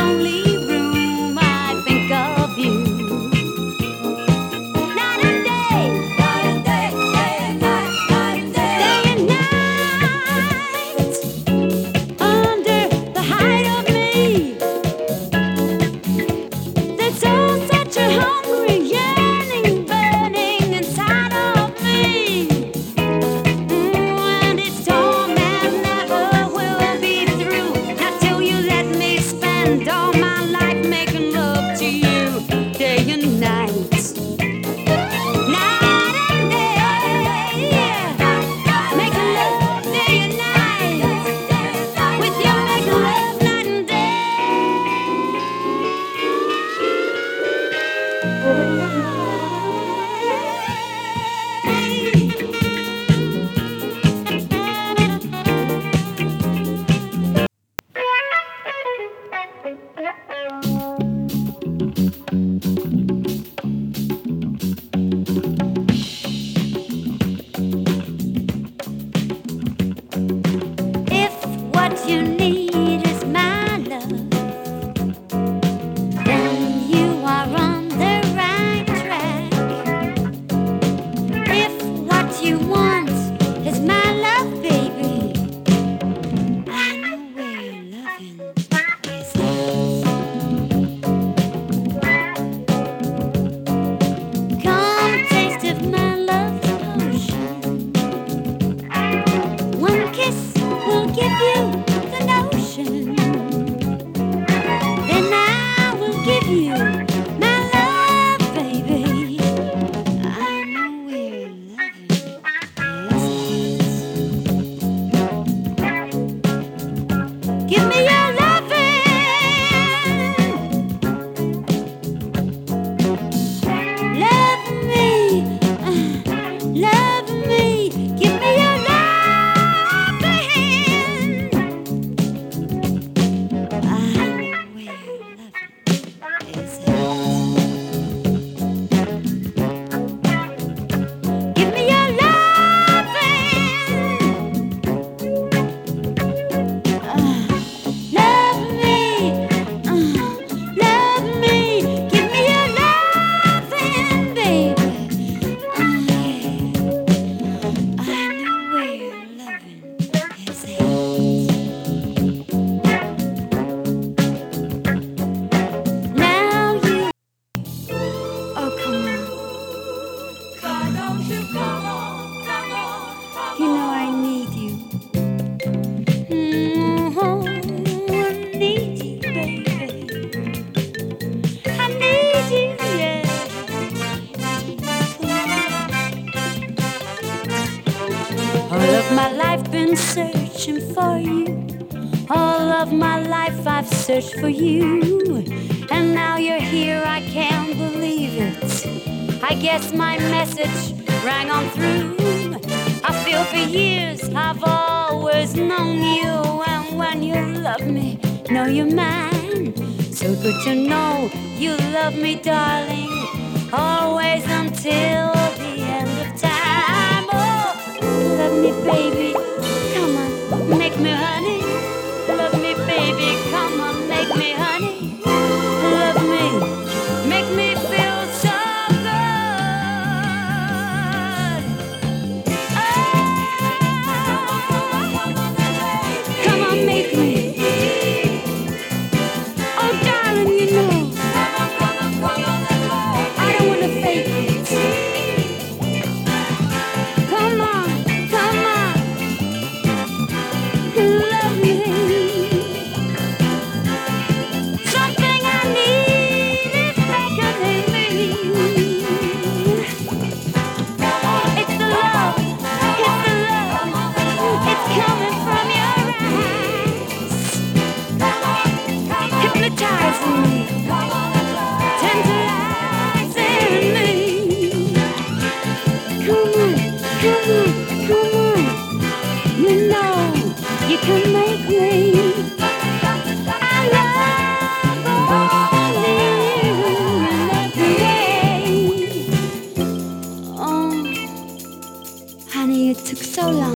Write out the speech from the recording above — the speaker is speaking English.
lonely room, I think of you. Night and day, night and day, day and night, night and day, day and night. Under the height of me, there's all such a hungry yearning burning inside of me. And it's torn and never will be through. Not till you let me spend all my life making love to you, day and night. Night and day, yeah. Making love day and night. With you making love night and If what you need is my love, then you are on the right track. If what you want is my love, baby, I know where your loving is at. Come taste of my love potion. One kiss will give you the notion. Then I will give you my love, baby. I know where your loving is at. Give me your loving. Love me, love me. Give me your loving. I know where your loving is at. Give me your loving. Love me, give me your loving, baby. I know where your loving is at. Now you, oh come on, you know I need you. I need you, baby. I need you, yeah. All of my life been searching for you. All of my life I've searched for you. And now you're here, I can't believe it. I guess my message rang on through. I feel for years I've always known you. And when you love me, know you're mine. So good to know you love me, darling. Always until the end of time. Oh, love me, baby. Come on, make me honey. Love me, baby. Come on, make me honey. Love me, make me feel so good. Come on, make me. Oh, darling, you know I don't wanna fake it. Come on, come on, love me. Something I need is beckoning me. It's the love, it's coming from your eyes, hypnotizing me, tantalizing me. Come on, come on, come on. You know you can make me. I love only you, every day. Oh, honey, it took so long.